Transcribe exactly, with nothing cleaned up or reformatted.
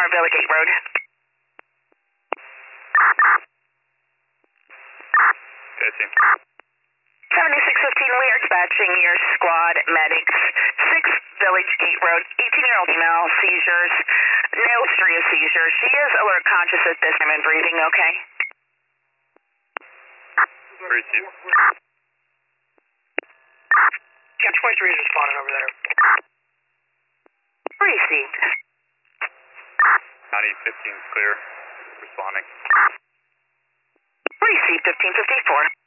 Our Villa Gate Road. Okay, team. seventy-six fifteen, we are dispatching your squad medics. six Village Gate Road, eighteen-year-old female, seizures. No history of seizures. She is alert conscious at this time and breathing okay. Received. Cam twenty-three is responding over there. Received. County fifteen clear. Responding. Received fifteen fifty-four.